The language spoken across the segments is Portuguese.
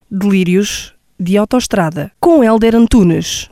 Delírios de autoestrada, com Hélder Antunes.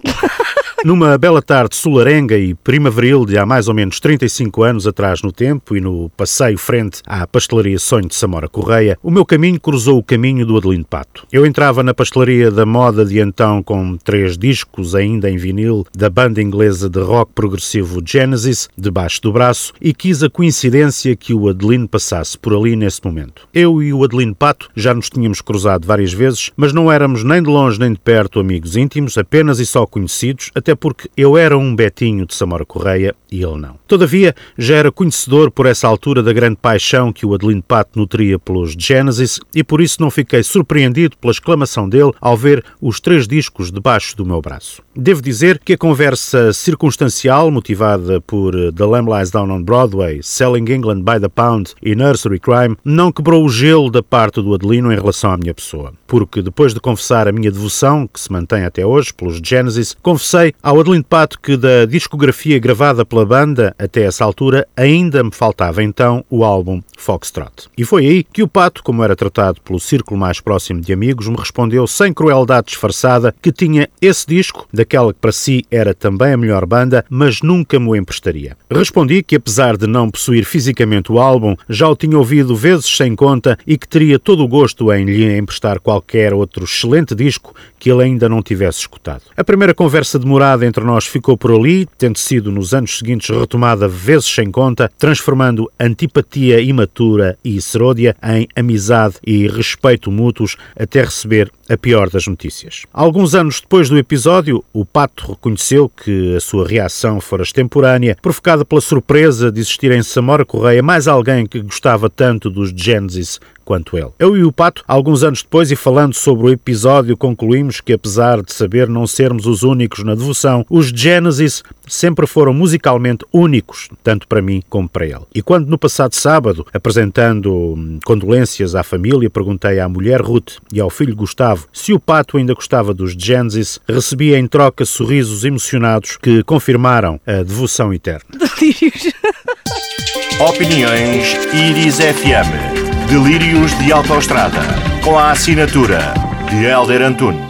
Numa bela tarde solarenga e primaveril de há mais ou menos 35 anos atrás no tempo e no passeio frente à pastelaria Sonho de Samora Correia, o meu caminho cruzou o caminho do Adelino Pato. Eu entrava na pastelaria da moda de então com 3 discos ainda em vinil da banda inglesa de rock progressivo Genesis debaixo do braço e quis a coincidência que o Adelino passasse por ali nesse momento. Eu e o Adelino Pato já nos tínhamos cruzado várias vezes, mas não éramos nem de longe nem de perto amigos íntimos, apenas e só conhecidos, até porque eu era um Betinho de Samora Correia e ele não. Todavia, já era conhecedor por essa altura da grande paixão que o Adelino Pato nutria pelos Genesis e por isso não fiquei surpreendido pela exclamação dele ao ver os 3 discos debaixo do meu braço. Devo dizer que a conversa circunstancial, motivada por The Lamb Lies Down on Broadway, Selling England by the Pound e Nursery Crime, não quebrou o gelo da parte do Adelino em relação à minha pessoa. Porque depois de confessar a minha devoção, que se mantém até hoje, pelos Genesis, confessei ao Adelino Pato que da discografia gravada pela banda até essa altura ainda me faltava então o álbum Foxtrot. E foi aí que o Pato, como era tratado pelo círculo mais próximo de amigos, me respondeu sem crueldade disfarçada que tinha esse disco, daquela que para si era também a melhor banda, mas nunca me o emprestaria. Respondi que apesar de não possuir fisicamente o álbum, já o tinha ouvido vezes sem conta e que teria todo o gosto em lhe emprestar qualquer outro excelente disco que ele ainda não tivesse escutado. A primeira conversa demorada entre nós ficou por ali, tendo sido nos anos seguintes retomada vezes sem conta, transformando antipatia imatura e seródia em amizade e respeito mútuos até receber a pior das notícias. Alguns anos depois do episódio, o Pato reconheceu que a sua reação fora extemporânea, provocada pela surpresa de existir em Samora Correia mais alguém que gostava tanto dos Genesis quanto ele. Eu e o Pato, alguns anos depois e falando sobre o episódio, concluímos que apesar de saber não sermos os únicos na devoção, os Genesis sempre foram musicalmente únicos, tanto para mim como para ele. E quando no passado sábado, apresentando condolências à família, perguntei à mulher Ruth e ao filho Gustavo se o Pato ainda gostava dos Genesis, recebi em troca sorrisos emocionados que confirmaram a devoção eterna. Delírios. Opiniões Iris FM. Delírios de Autoestrada, com a assinatura de Hélder Antunes.